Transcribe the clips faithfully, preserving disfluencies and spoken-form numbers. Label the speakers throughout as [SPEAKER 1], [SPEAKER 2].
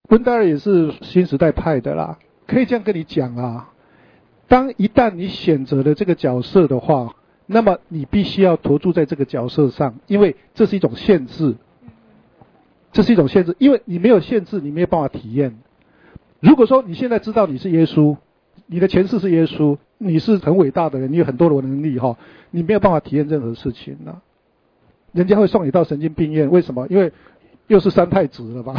[SPEAKER 1] 温达尔也是新时代派的啦，可以这样跟你讲啊，当一旦你选择了这个角色的话，那么你必须要投注在这个角色上，因为这是一种限制，这是一种限制，因为你没有限制，你没有办法体验。如果说你现在知道你是耶稣，你的前世是耶稣，你是很伟大的人，你有很多的能力哈，你没有办法体验任何事情啊。人家会送你到神经病院，为什么？因为又是三太子了吧？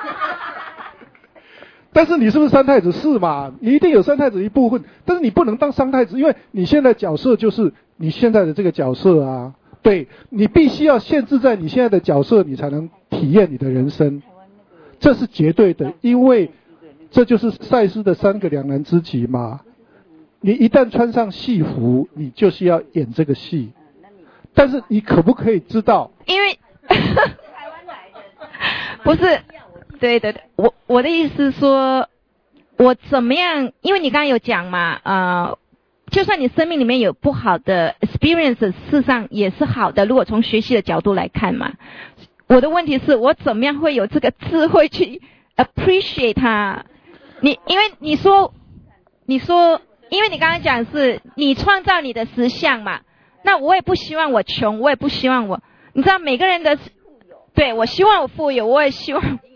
[SPEAKER 1] 但是你是不是三太子？是嘛？你一定有三太子一部分，但是你不能当三太子，因为你现在角色就是你现在的这个角色啊。对，你必须要限制在你现在的角色，你才能体验你的人生，这是绝对的，因为这就是赛斯的三个两难之极嘛。你一旦穿上戏服，你就是要演这个戏，但是你可不可以知道？
[SPEAKER 2] 因为不是，对对对，我我的意思是说，我怎么样？因为你刚刚有讲嘛，呃，就算你生命里面有不好的 experience， 事实上也是好的。如果从学习的角度来看嘛，我的问题是我怎么样会有这个智慧去 appreciate 它？你因为你说，你说，因为你刚刚讲是你创造你的实相嘛，那我也不希望我穷，我也不希望我，你知道每个人的。对，我希望我富有，我也希望